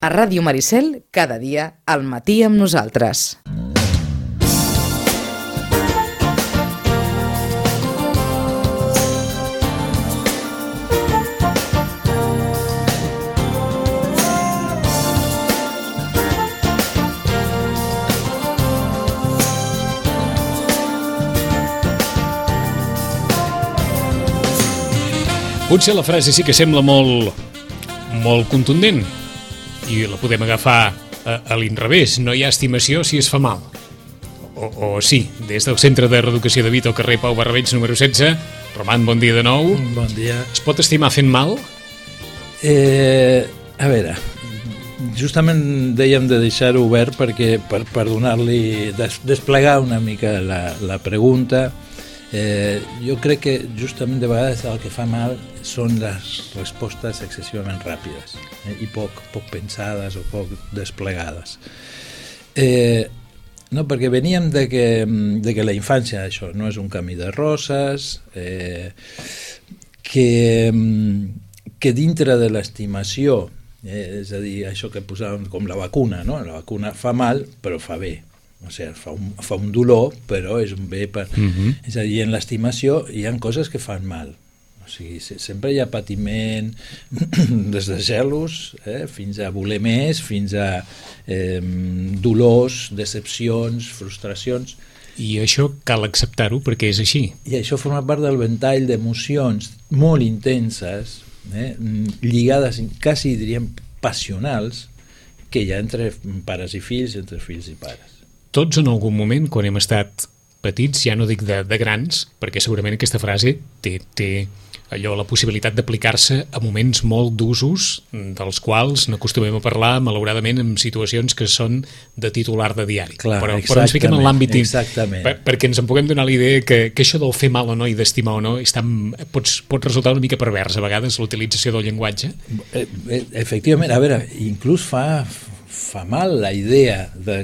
A Ràdio Maricel, cada dia, al matí amb nosaltres. Potser la frase sí que sembla molt contundent i la podem agafar a l'inrevés. No hi ha estimació si es fa mal. O sí, des del Centre de Reeducació de Vita al carrer Pau Barrabeig número 16. Roman, bon dia de nou. Bon dia. Es pot estimar fent mal? A veure, justament dèiem de deixar-ho obert perquè per donar-li, desplegar una mica la pregunta. Jo crec que justament de vegades el que fa mal són les respostes excessivament ràpides i poc pensades o poc desplegades. No, perquè veníem de que la infància, això, no és un camí de roses, que dintre de l'estimació, és a dir, això que posàvem com la vacuna, no? La vacuna fa mal però fa bé. O sigui, fa un dolor, però és un bé per... És a dir, en l'estimació hi ha coses que fan mal. O sigui, sempre hi ha patiment, des de gelos, fins a voler més, fins a dolors, decepcions, frustracions. I això cal acceptar-ho perquè és així. I això forma part del ventall d'emocions molt intenses, lligades, quasi diríem passionals, que hi ha entre pares i fills, entre fills i pares. Tots en algun moment, quan hem estat petits, ja no dic de grans, perquè segurament aquesta frase té allò, la possibilitat d'aplicar-se a moments molt d'usos, dels quals n'acostumem a parlar, malauradament, en situacions que són de titular de diari. Clar, però ens fiquem en l'àmbit perquè ens en puguem donar la idea que això del fer mal o no i d'estimar o no pot resultar una mica pervers, a vegades, l'utilització del llenguatge. Efectivament, a veure, inclús fa mal la idea de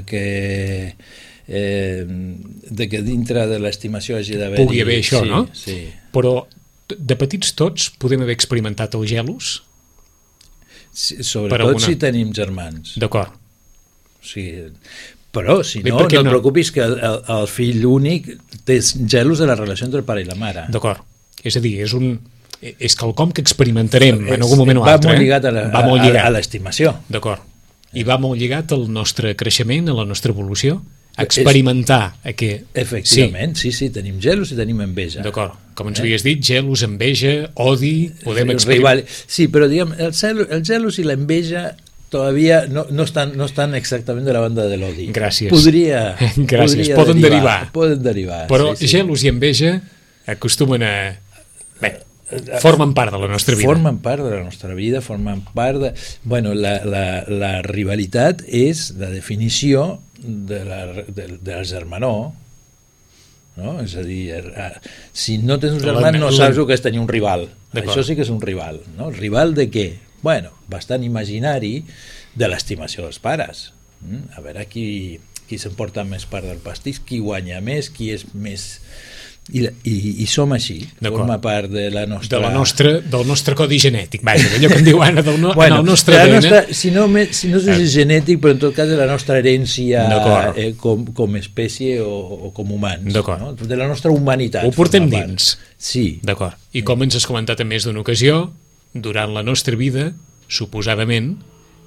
que dintre de l'estimació hagi d'haver... Pugui haver això, sí, no? Sí. Però de petits tots podem haver experimentat el gelos? Sí, sobretot si tenim germans. D'acord. O sigui, però, si no, no et preocupis que el fill únic té gelos de la relació entre el pare i la mare. D'acord. És a dir, és quelcom que experimentarem en algun moment o altre. Va molt lligat a l'estimació. D'acord. I va molt lligat al nostre creixement, a la nostra evolució, a experimentar. Efectivament, sí, tenim gelos i tenim enveja. D'acord, com ens havies dit, gelos, enveja, odi, podem experimentar. Sí, però diguem, el gelos i l'enveja todavía no están exactament de la banda de l'odi. Gràcies. Gràcies, poden derivar. Poden derivar. Però gelos i enveja acostumen a... Bé, formen part de la nostra vida. Formen part de la nostra vida, formen part de... Bueno, la rivalitat és la definició del germanor, no? És a dir, si no tens un germà no saps el que és tenir un rival. Això sí que és un rival, no? Rival de què? Bueno, bastant imaginari de l'estimació dels pares. A veure qui s'emporta més part del pastís, qui guanya més, qui és més... I som així, forma part de la nostra... Del nostre codi genètic, vaja, allò que em diu Anna, en el nostre ADN. Si no és genètic, però en tot cas de la nostra herència com espècie o com humans, no? De la nostra humanitat. Ho portem dins. Sí. D'acord. I com ens has comentat en més d'una ocasió, durant la nostra vida, suposadament,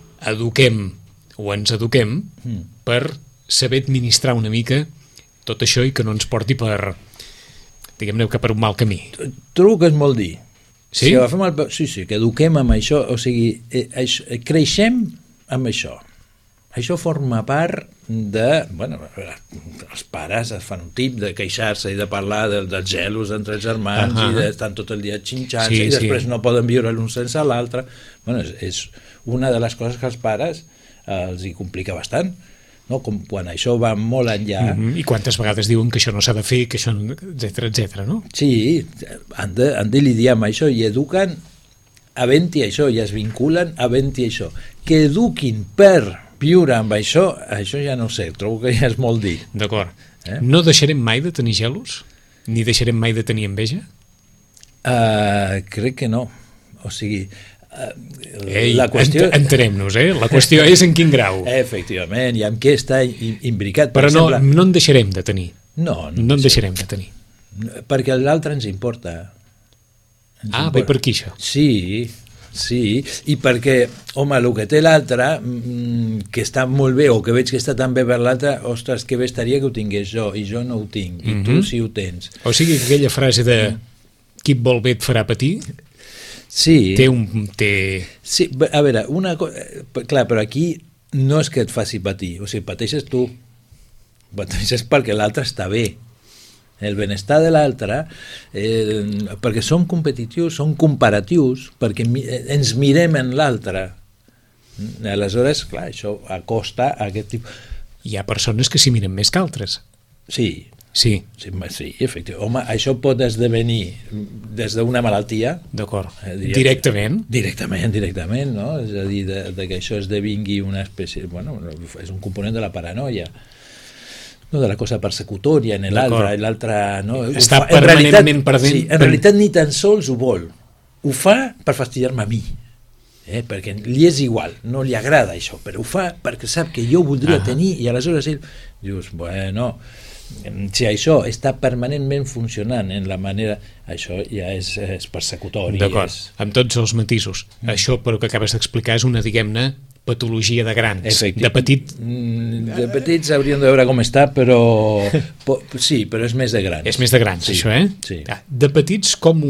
ens eduquem per saber administrar una mica tot això i que no ens porti per... diguem-ne que per un mal camí. Trobo que és molt dir. Sí? Sí, que eduquem amb això, o sigui, creixem amb això. Això forma part de... Bueno, els pares es fan un tip de queixar-se i de parlar dels gelos entre els germans i d'estar tot el dia xinxant-se i després no poden viure l'un sense l'altre. Bueno, és una de les coses que als pares els hi complica bastant. No? Com quan això va molt enllà... I quantes vegades diuen que això no s'ha de fer, que això, etcètera, no? Sí, han de lidiar amb això i eduquen havent-hi això, i es vinculen havent-hi això. Que eduquin per viure amb això ja no sé, trobo que ja és molt dir. D'acord. No deixarem mai de tenir gelos? Ni deixarem mai de tenir enveja? Crec que no. O sigui, Ei, la qüestió... entenem-nos, la qüestió és en quin grau. Efectivament, i amb què està imbricat. Però no en deixarem de tenir. No en deixarem de tenir. Perquè l'altre ens importa. Ve per aquí, això. Sí, i perquè, home, el que té l'altre, que està molt bé, o que veig que està tan bé per l'altre, ostres, que bé estaria que ho tingués jo, i jo no ho tinc, i tu sí ho tens. O sigui, aquella frase de qui et vol bé et farà patir, sí. Sí, a veure, una cosa... Clar, però aquí no és que et faci patir, o sigui, pateixes tu, pateixes perquè l'altre està bé. El benestar de l'altre, perquè som competitius, som comparatius, perquè ens mirem en l'altre. Aleshores, clar, això acosta a aquest tipus... Hi ha persones que s'hi miren més que altres. Sí, efectivament. Home, això pot esdevenir des d'una malaltia. D'acord. Directament? Directament, no? És a dir, que això esdevingui una espècie... Bueno, és un component de la paranoia. No, de la cosa persecutòria en l'altre... No? Està permanentment perdent. Sí, en realitat ni tan sols ho vol. Ho fa per fastidiar-me a mi. Perquè li és igual, no li agrada això, però ho fa perquè sap que jo voldria tenir, i aleshores ell dius, bueno, si això està permanentment funcionant en la manera, això ja és persecutori. D'acord, amb tots els matisos. Això, però, que acabes d'explicar és una, diguem-ne, patologia de grans. De de petits hauríem de veure com està, però sí, però és més de grans. És més de grans, sí, això, Sí. De petits com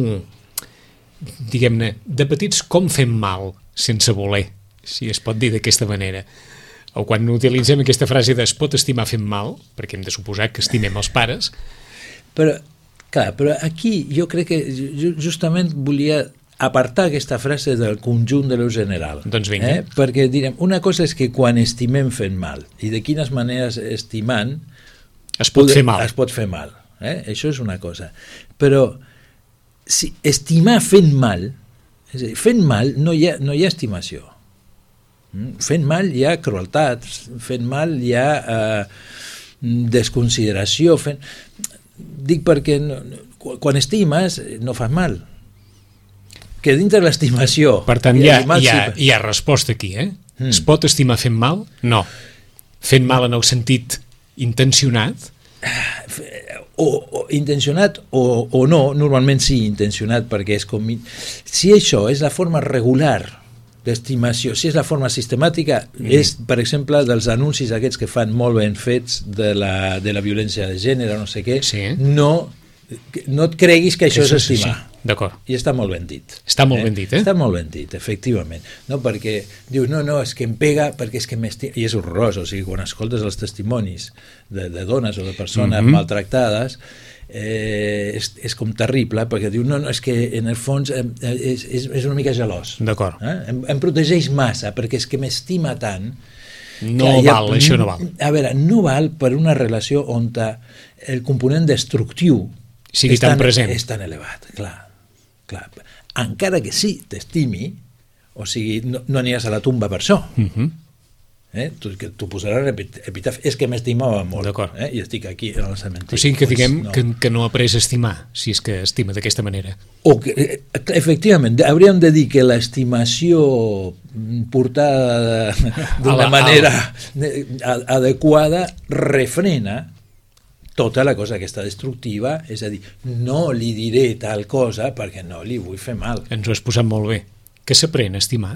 diguem-ne, de petits com fem mal sense voler, si es pot dir d'aquesta manera. O quan utilitzem aquesta frase de es pot estimar fent mal, perquè hem de suposar que estimem els pares. Però aquí jo crec que justament volia apartar aquesta frase del conjunt de lo general. Doncs vinga. Perquè direm, una cosa és que quan estimem fent mal, i de quines maneres estimant es pot fer mal. Es pot fer mal. Això és una cosa. Però si estimar fent mal, és a dir, fent mal no hi ha estimació. Fent mal hi ha crueltat, fent mal hi ha desconsideració. Dic perquè quan estimes no fas mal. Que dintre de l'estimació... Per tant, hi ha resposta aquí, Es pot estimar fent mal? No. Fent mal en el sentit intencionat? O intencionat o no, normalment sí intencionat, perquè és com... Si això és la forma regular d'estimació, si és la forma sistemàtica, és, per exemple, dels anuncis aquests que fan molt ben fets de la violència de gènere, no sé què, no et creguis que això és estimar. Sí. D'acord. I està molt ben dit. Està molt ben dit, Està molt ben dit, efectivament. No, perquè dius, no, és que em pega perquè és que m'estima... I és horrorós, o sigui, quan escoltes els testimonis de dones o de persones maltractades, és com terrible, perquè diu, no, és que en el fons és una mica gelós. D'acord. Em protegeix massa, perquè és que m'estima tant... Això no val. A veure, no val per una relació on el component destructiu sigui tan present. És tan elevat, clar. Encara que sí t'estimi, o sigui, no aniràs a la tumba per això. Tu posaràs epitafi, és que m'estimava molt, i estic aquí en el cementiri. O sigui que diguem que no ha après a estimar, si és que estima d'aquesta manera. Efectivament, hauríem de dir que l'estimació portada d'una manera adequada refrena tota la cosa que està destructiva, és a dir, no li diré tal cosa perquè no li vull fer mal. Ens ho has posat molt bé. Què s'aprèn a estimar?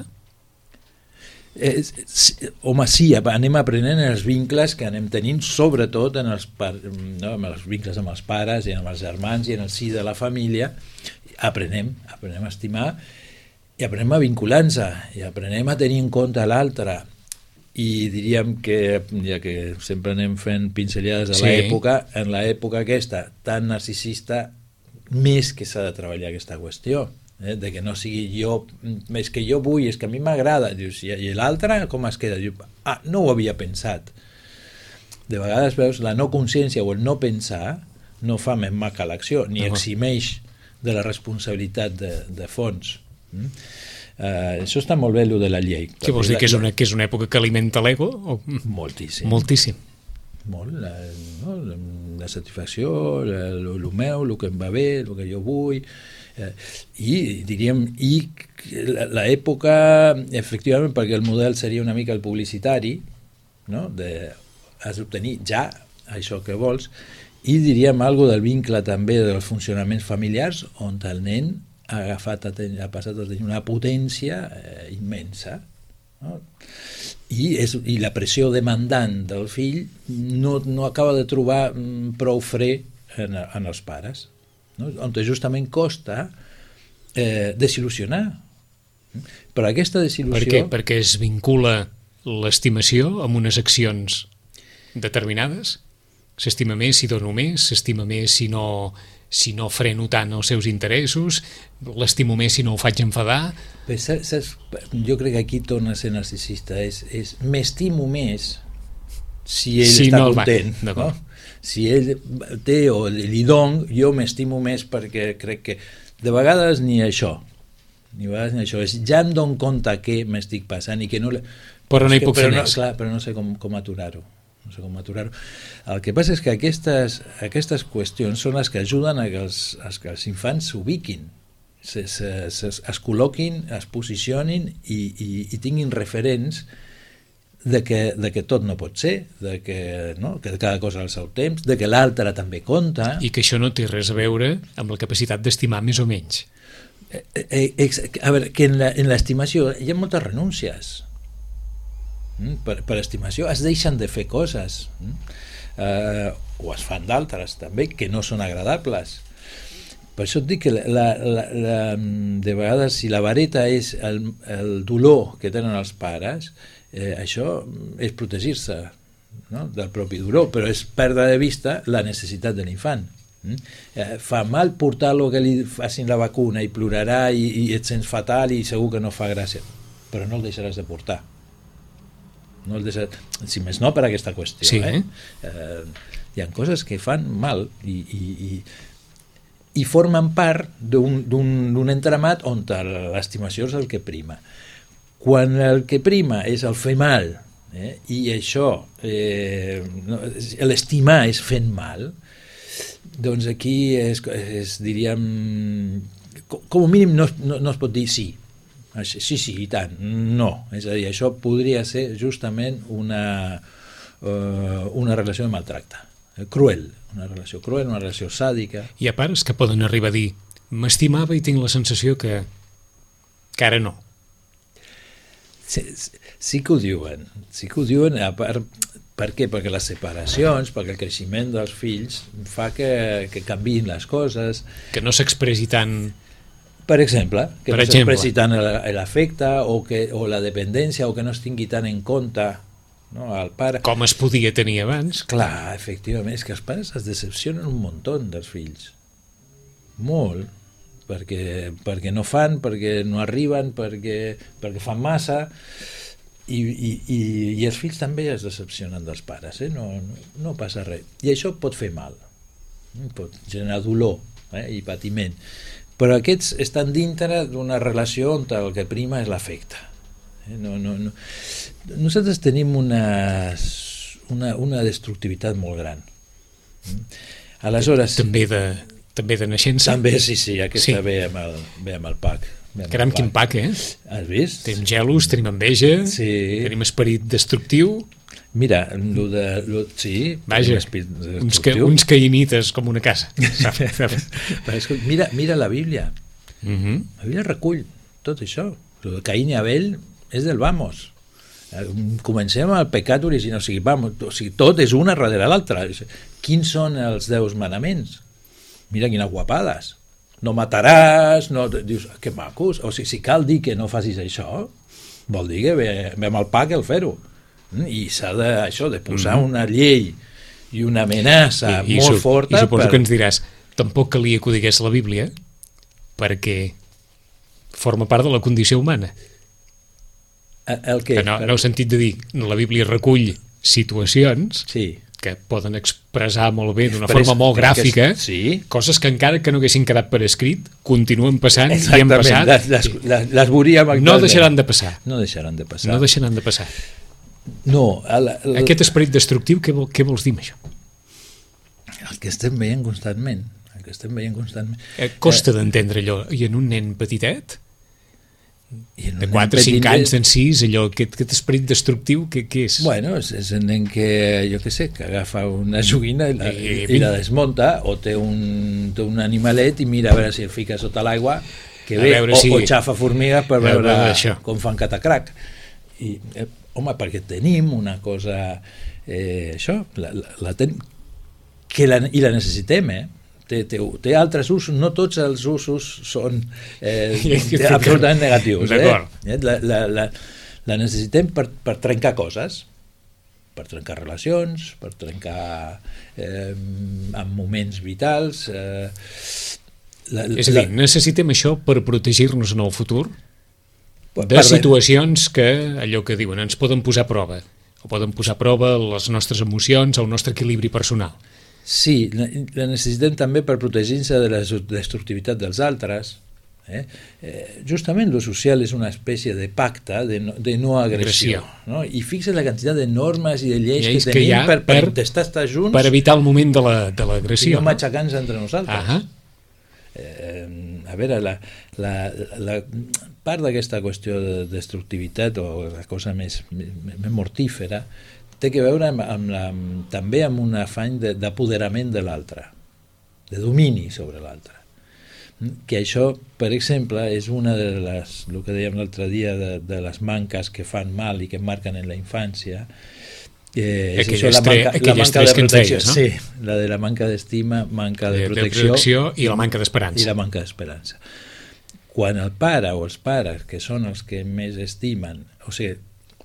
Home, sí, anem aprenent els vincles que anem tenint, sobretot en els vincles amb els pares i amb els germans i en el si de la família. Aprenem a estimar i aprenem a vincular-nos i aprenem a tenir en compte l'altre. I diríem que, ja que sempre anem fent pinzellades de l'època, en l'època aquesta tan narcisista, més que s'ha de treballar aquesta qüestió, de que no sigui jo, és que jo vull, és que a mi m'agrada, dius, i l'altre com es queda? Dius, no ho havia pensat. De vegades veus la no consciència o el no pensar no fa més mal que l'acció, ni eximeix de la responsabilitat de fons. Això està molt bé, allò de la llei. Què vols dir, que és una època que alimenta l'ego? Moltíssim. Molt, la satisfacció, el meu, el que em va bé, el que jo vull, I diríem, l'època, efectivament, perquè el model seria una mica el publicitari, no? Has d'obtenir ja això que vols, i diríem algo del vincle també dels funcionaments familiars, on el nen ha passat a tenir una potència immensa, no? I la pressió demandant del fill no acaba de trobar prou fre en els pares, no? On justament costa desil·lusionar. Però aquesta desil·lusió... Per què? Perquè es vincula l'estimació amb unes accions determinades? S'estima més si dono més, s'estima més si no freno tant els seus interessos, l'estimo més si no ho faig enfadar... Jo crec que aquí torna a ser narcisista, m'estimo més si ell està content, no? Si ell té o li don, jo m'estimo més perquè crec que de vegades ni això, ja em dono compte que m'estic passant i que no... Però no hi puc fer més. Clar, però no sé com aturar-ho. El que passa és que aquestes qüestions són les que ajuden a que els infants s'ubiquin, es col·loquin, es posicionin i tinguin referents de que tot no pot ser, que cada cosa al seu temps, de que l'altre també compta... I que això no té res a veure amb la capacitat d'estimar més o menys. A veure, que en l'estimació hi ha moltes renúncies. Per estimació es deixen de fer coses, o es fan d'altres també, que no són agradables. Per això et dic que de vegades, si la vareta és el dolor que tenen els pares, això és protegir-se, no? Del propi dolor, però és perdre de vista la necessitat de l'infant. Fa mal portar-lo que li facin la vacuna i plorarà i et sents fatal i segur que no fa gràcia, però no el deixaràs de portar. No el deixaràs, si més no per aquesta qüestió. Sí. Hi ha coses que fan mal i formen part d'un entramat on l'estimació és el que prima. Quan el que prima és el fer mal, i això, l'estimar és fent mal, doncs aquí diríem, com a mínim no es pot dir sí, i tant, no. És a dir, això podria ser justament una relació de maltracte, cruel, una relació sàdica. Hi ha pares que poden arribar a dir m'estimava i tinc la sensació que ara no. Sí que ho diuen, a part, per què? Perquè les separacions, perquè el creixement dels fills fa que canviïn les coses. Que no s'expressi tant... Per exemple, que no s'expressi tant l'afecte o la dependència, o que no es tingui tant en compte, no, al pare. Com es podia tenir abans. Clar, efectivament, és que els pares es decepcionen un muntó dels fills. Molt. Perquè no fan, perquè no arriben, perquè fan massa, i els fills també es decepcionen dels pares, no passa res. I això pot fer mal, pot generar dolor i patiment, però aquests estan dintre d'una relació on el que prima és l'afecte. Nosaltres tenim una destructivitat molt gran. Aleshores... També de naixença? També, sí, aquesta ve amb el PAC. Caram, quin PAC, Has vist? Tenim gelos, tenim enveja, tenim esperit destructiu. Mira, sí. Vaja, uns caïnites com una casa. Mira la Bíblia. La Bíblia recull tot això. El de Caín i Abel és del vamos. Comencem amb el pecat original. O sigui, tot és una darrere l'altra. Quins són els 10 manaments? Mira quines guapades. No mataràs, no... Dius, que macos. O sigui, si cal dir que no facis això, vol dir que ve amb el PAC el fer-ho. I s'ha de posar una llei i una amenaça molt forta. I suposo que ens diràs, tampoc calia que ho digués la Bíblia, perquè forma part de la condició humana. El què? En el sentit de dir, la Bíblia recull situacions que poden expressar molt bé d'una forma molt gràfica, coses que encara que no haguessin quedat per escrit continuen passant i han passat. Les veuríem actualment. No deixaran de passar. No deixaran de passar. No. Aquest esperit destructiu, què vols dir amb això? El que estem veient constantment. que estem veient constantment. Costa d'entendre allò. I en un nen petitet? De 4 o 5 petit, anys, d'en 6, allò, aquest esperit destructiu, què és? Bueno, és un nen que, jo què sé, que agafa una joguina i la desmunta, o té un animalet i mira a veure si el fica sota l'aigua, que ve, o xafa formigues per veure com fan catacrac. I, home, perquè tenim una cosa, això, i la necessitem, té altres usos, no tots els usos són absolutament negatius. La necessitem per trencar coses, per trencar relacions, per trencar en moments vitals. És a dir, necessitem això per protegir-nos en el futur de situacions que, allò que diuen, ens poden posar a prova, o poden posar a prova les nostres emocions, el nostre equilibri personal. Sí, la necessitem també per protegir-se de la destructivitat dels altres. Justament lo social és una espècie de pacte de no agressió. No? I fixa la quantitat de normes i de lleis que tenim per intentar estar junts, per evitar el moment de l'agressió. I no matxacar-nos entre nosaltres. A veure, la part d'aquesta qüestió de destructivitat, o la cosa més mortífera, té que veure també amb un afany d'apoderament de l'altre, de domini sobre l'altre. Que això, per exemple, és una de les, el que dèiem l'altre dia, de les manques que fan mal i que marquen en la infància, és això, la manca de protecció. Sí, la de la manca d'estima, manca de protecció i la manca d'esperança. I la manca d'esperança. Quan el pare o els pares, que són els que més estimen, o sigui,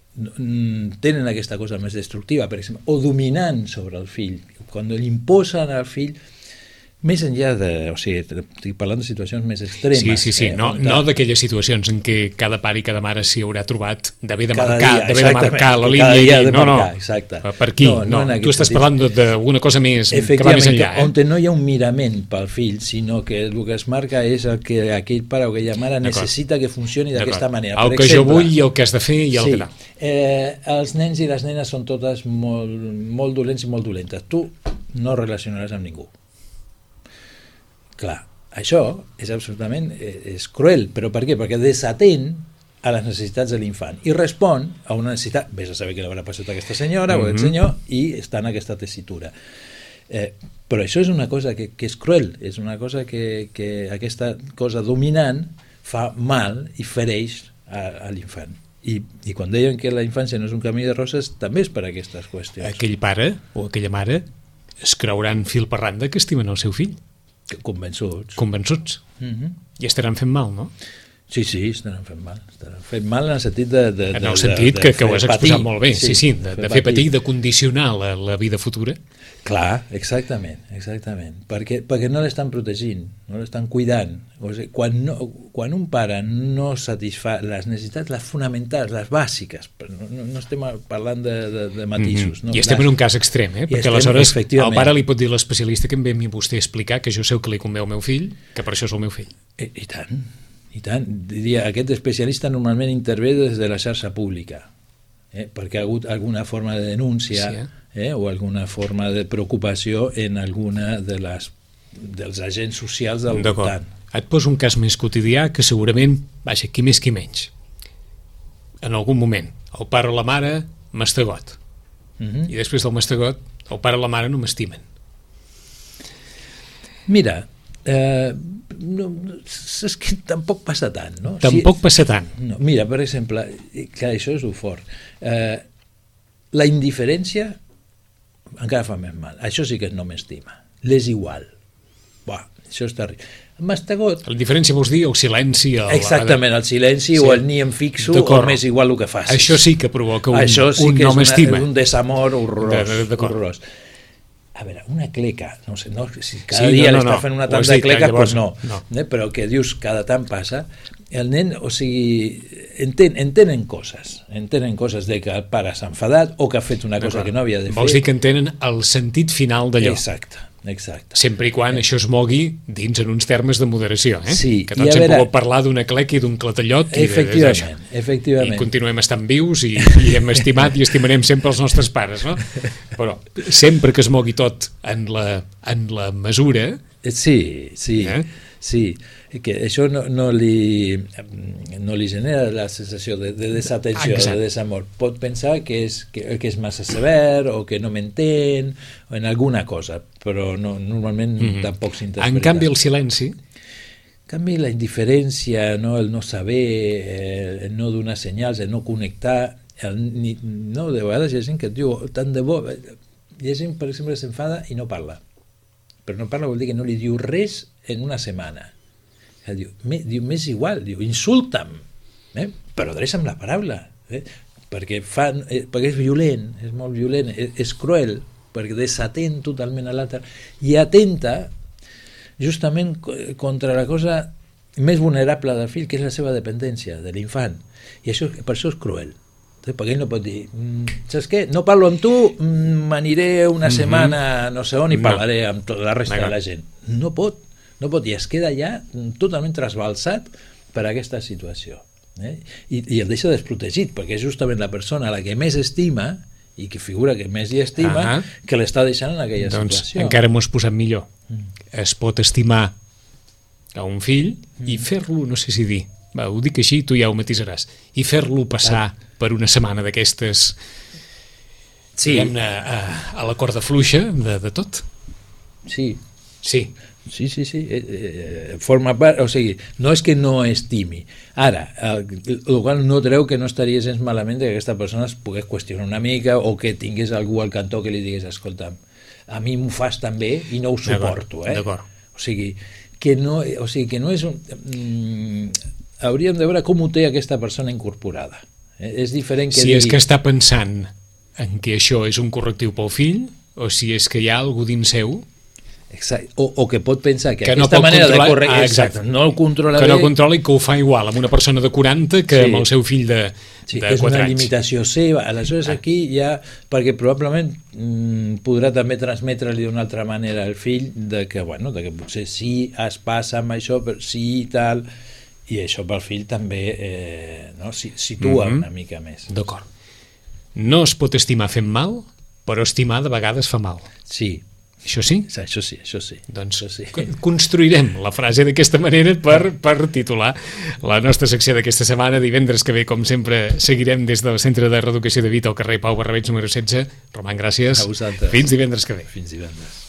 tenen aquesta cosa més destructiva, per exemple, o dominant sobre el fill, quan li imposen al fill, més enllà de... O sigui, estic parlant de situacions més extremes. Sí. No d'aquelles situacions en què cada pare i cada mare s'hi haurà trobat d'haver de marcar la línia. Exacte. Per aquí. No, tu estàs parlant d'alguna cosa més que va més enllà. On no hi ha un mirament pel fill, sinó que el que es marca és el que aquell pare o aquella mare necessita que funcioni d'aquesta manera. El que jo vull i el que has de fer i el que no. Els nens i les nenes són totes molt dolents i molt dolentes. Tu no relacionaràs amb ningú. Clar, això és absolutament cruel, però per què? Perquè desatén a les necessitats de l'infant i respon a una necessitat, vés a saber què l'haurà passat a aquesta senyora o aquest senyor, i està en aquesta tessitura. Però això és una cosa que és cruel, és una cosa que aquesta cosa dominant fa mal i fereix a l'infant. I quan deien que la infància no és un camí de roses, també és per aquestes qüestions. Aquell pare o aquella mare es creuran fil per randa que estimen el seu fill. Convençuts. I estaran fent mal, no? Sí, estaran fent mal. Estaran fent mal en el sentit de en el sentit que ho has exposat molt bé. Sí, de fer patir i de condicionar la vida futura. Clar, exactament. Perquè no l'estan protegint, no l'estan cuidant. O sigui, quan un pare no satisfà les necessitats, les fonamentals, les bàsiques, no estem parlant de matisos. No? I estem en un cas extrem, perquè aleshores el pare li pot dir a l'especialista que em ve a mi vostè explicar que jo sé el que li convé al meu fill, que per això és el meu fill. I tant. Diria, aquest especialista normalment intervé des de la xarxa pública, perquè ha hagut alguna forma de denúncia o alguna forma de preocupació en alguna dels agents socials del voltant. Et poso un cas més quotidià que segurament, qui més qui menys. En algun moment, el pare o la mare mastegot. I després del mastegot, el pare o la mare no m'estimen. Mira, és que tampoc passa tant, no? Tampoc passa tant. No, mira, per exemple, clar, això és el fort. La indiferència encara fa més mal. Això sí que no m'estima. L'és igual. Això és terrible. Mastegot... La indiferència vols dir el silenci... Exactament, el silenci o el ni em fixo o m'és igual el que facis. Això sí que provoca un no m'estima. Això sí que és un desamor horrorós. A veure, una cleca, no sé, si cada dia l'està fent una tant de cleca, doncs no. Però que dius cada tant passa, el nen, o sigui, entenen coses de que el pare s'ha enfadat o que ha fet una cosa que no havia de fer. Vols dir que entenen el sentit final d'allò. Exacte. Sempre i quan això es mogui dins en uns termes de moderació, Sí, que tots hem pogut parlar d'una cleca i d'un clatellot efectivament. I continuem estant vius i hem estimat i estimarem sempre els nostres pares, no? Però sempre que es mogui tot en la mesura Sí, sí, que això no li genera la sensació de desatenció, de desamor. Pot pensar que és massa sever o que no m'entén o en alguna cosa, però normalment tampoc s'interpreta. En canvi, el silenci... En canvi, la indiferència, el no saber, el no donar senyals, el no connectar, de vegades hi ha gent que et diu tant de bo, hi ha gent, per exemple, s'enfada i no parla, però no parla vol dir que no li diu res en una setmana. Diu, m'és igual, insulta'm, però adreça'm la paraula, perquè és violent, és molt violent, és cruel, perquè desatén totalment a l'altre i atenta justament contra la cosa més vulnerable del fill, que és la seva dependència, de l'infant, i per això és cruel. Perquè ell no pot dir, saps què, no parlo amb tu, m'aniré una setmana no sé on i parlaré amb tota la resta de la gent. No pot, i es queda ja totalment trasbalsat per aquesta situació. I el deixa desprotegit, perquè és justament la persona a la que més estima i que figura que més li estima que l'està deixant en aquella situació. Doncs encara m'ho has posat millor. Es pot estimar a un fill i fer-lo, no sé si dir, ho dic així, tu ja ho matisaràs, i fer-lo passar per una setmana d'aquestes, diguem-ne, a la corda fluixa de tot. Sí. Sí. Forma part, o sigui, no és que no estimi. Ara, el qual no treu que no estaria gens malament que aquesta persona es pogués qüestionar una mica o que tingués algú al cantó que li digués, escolta'm, a mi m'ho fas també i no ho suporto. D'acord. O sigui, que no és un... hauríem de veure com ho té aquesta persona incorporada. És diferent que si és que està pensant en que això és un correctiu pel fill o si és que hi ha algú dins seu. Exacte. O que pot pensar que aquesta manera de corregir no el controla bé, que no controla i que ho fa igual amb una persona de 40 que amb el seu fill de 4 anys. És una limitació seva. Aleshores aquí ja, perquè probablement podrà també transmetre-li d'una altra manera al fill de que potser sí es passa amb això, però sí i tal, i això pel fill també situa una mica més. D'acord. No es pot estimar fent mal, però estimar de vegades fa mal. Sí. Això sí? Això sí. Doncs construirem la frase d'aquesta manera per titular la nostra secció d'aquesta setmana. Divendres que ve, com sempre, seguirem des del Centre de Reeducació de Vita al carrer Pau Barrabets número 16. Roman, gràcies. A vosaltres. Fins divendres que ve. Fins divendres.